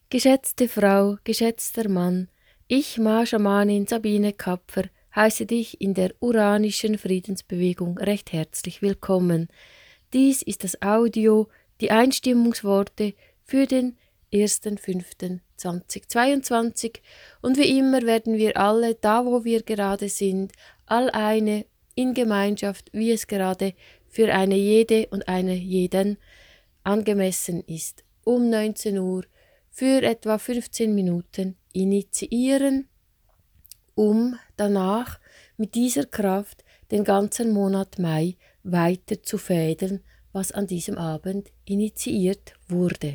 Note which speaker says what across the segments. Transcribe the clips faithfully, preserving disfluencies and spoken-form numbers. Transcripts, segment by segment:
Speaker 1: Geschätzte Frau, geschätzter Mann, ich, Ma-Schamanin Sabine Kapfer, heiße dich in der uranischen Friedensbewegung recht herzlich willkommen. Dies ist das Audio, die Einstimmungsworte für den ersten fünften zweitausendzweiundzwanzig und wie immer werden wir alle, da wo wir gerade sind, all eine in Gemeinschaft, wie es gerade für eine jede und eine jeden angemessen ist, um neunzehn Uhr für etwa fünfzehn Minuten initiieren, um danach mit dieser Kraft den ganzen Monat Mai weiter zu fädeln, was an diesem Abend initiiert wurde.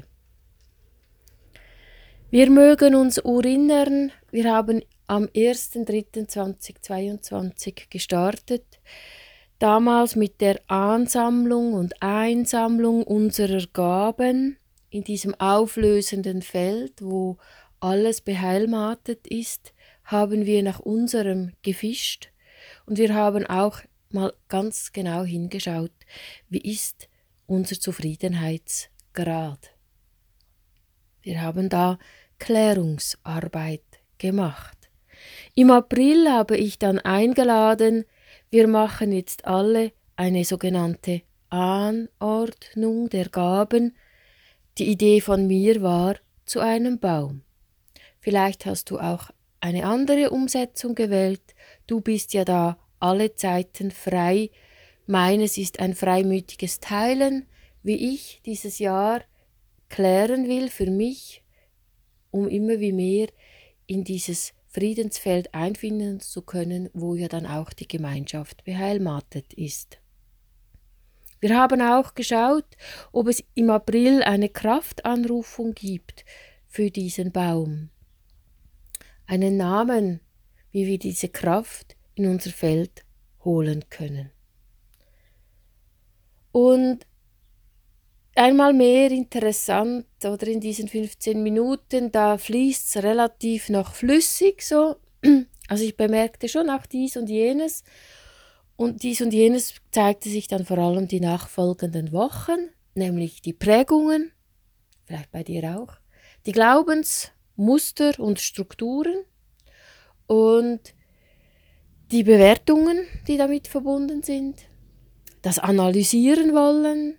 Speaker 1: Wir mögen uns erinnern, wir haben am ersten dritten zweitausendzweiundzwanzig gestartet, damals mit der Ansammlung und Einsammlung unserer Gaben in diesem auflösenden Feld, wo alles beheimatet ist, haben wir nach unserem gefischt und wir haben auch mal ganz genau hingeschaut, wie ist unser Zufriedenheitsgrad. Wir haben da Klärungsarbeit gemacht. Im April habe ich dann eingeladen, wir machen jetzt alle eine sogenannte Anordnung der Gaben. Die Idee von mir war zu einem Baum. Vielleicht hast du auch eine andere Umsetzung gewählt. Du bist ja da alle Zeiten frei. Meines ist ein freimütiges Teilen, wie ich dieses Jahr klären will für mich, um immer wie mehr in dieses Friedensfeld einfinden zu können, wo ja dann auch die Gemeinschaft beheimatet ist. Wir haben auch geschaut, ob es im April eine Kraftanrufung gibt für diesen Baum. Einen Namen, wie wir diese Kraft in unser Feld holen können. Und einmal mehr interessant, oder in diesen fünfzehn Minuten, da fließt es relativ noch flüssig so. Also ich bemerkte schon auch dies und jenes. Und dies und jenes zeigte sich dann vor allem die nachfolgenden Wochen, nämlich die Prägungen, vielleicht bei dir auch, die Glaubensmuster und Strukturen und die Bewertungen, die damit verbunden sind, das Analysieren wollen,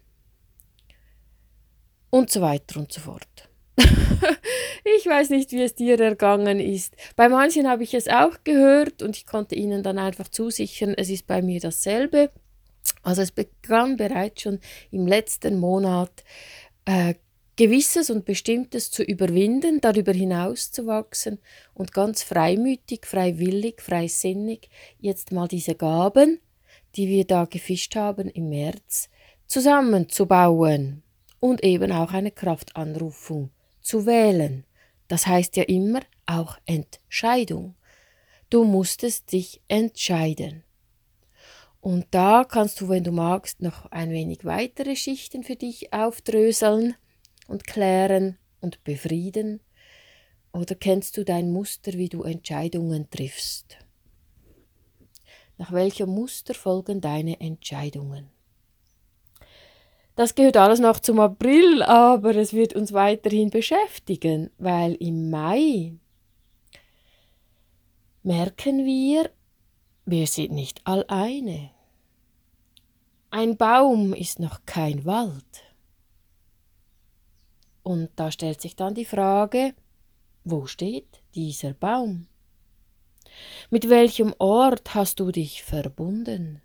Speaker 1: und so weiter und so fort. Ich weiß nicht, wie es dir ergangen ist. Bei manchen habe ich es auch gehört und ich konnte ihnen dann einfach zusichern, es ist bei mir dasselbe. Also es begann bereits schon im letzten Monat äh, Gewisses und Bestimmtes zu überwinden, darüber hinaus zu wachsen und ganz freimütig, freiwillig, freisinnig jetzt mal diese Gaben, die wir da gefischt haben im März, zusammenzubauen. Und eben auch eine Kraftanrufung zu wählen. Das heißt ja immer auch Entscheidung. Du musstest dich entscheiden. Und da kannst du, wenn du magst, noch ein wenig weitere Schichten für dich aufdröseln und klären und befrieden. Oder kennst du dein Muster, wie du Entscheidungen triffst? Nach welchem Muster folgen deine Entscheidungen? Das gehört alles noch zum April, aber es wird uns weiterhin beschäftigen, weil im Mai merken wir, wir sind nicht alleine. Ein Baum ist noch kein Wald. Und da stellt sich dann die Frage, wo steht dieser Baum? Mit welchem Ort hast du dich verbunden?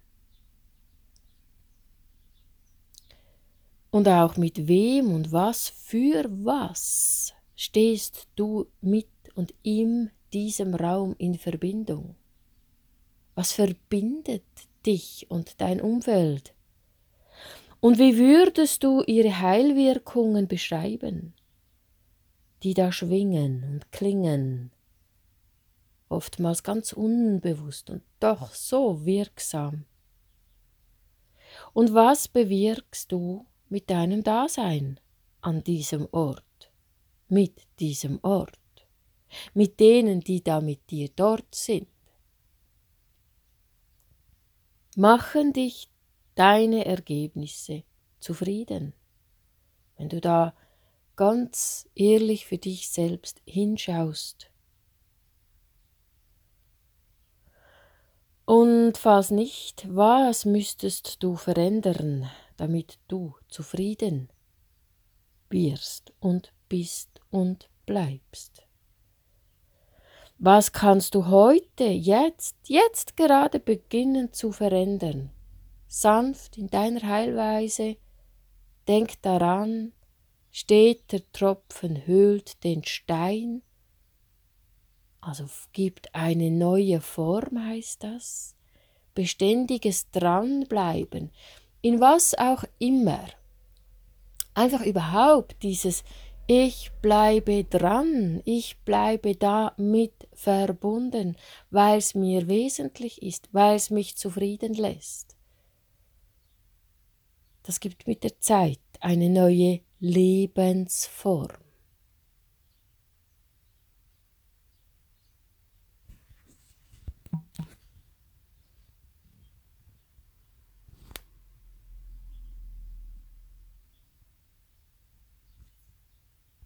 Speaker 1: Und auch mit wem und was für was stehst du mit und in diesem Raum in Verbindung? Was verbindet dich und dein Umfeld? Und wie würdest du ihre Heilwirkungen beschreiben, die da schwingen und klingen, oftmals ganz unbewusst und doch so wirksam? Und was bewirkst du mit deinem Dasein an diesem Ort, mit diesem Ort, mit denen, die da mit dir dort sind? Machen dich deine Ergebnisse zufrieden? Wenn du da ganz ehrlich für dich selbst hinschaust. Und falls nicht, was müsstest du verändern, damit du zufrieden wirst und bist und bleibst? Was kannst du heute, jetzt, jetzt gerade beginnen zu verändern? Sanft in deiner Heilweise, denk daran, steter Tropfen höhlt den Stein, also gibt eine neue Form, heißt das. Beständiges Dranbleiben, in was auch immer. Einfach überhaupt dieses Ich bleibe dran, ich bleibe damit verbunden, weil es mir wesentlich ist, weil es mich zufrieden lässt. Das gibt mit der Zeit eine neue Lebensform.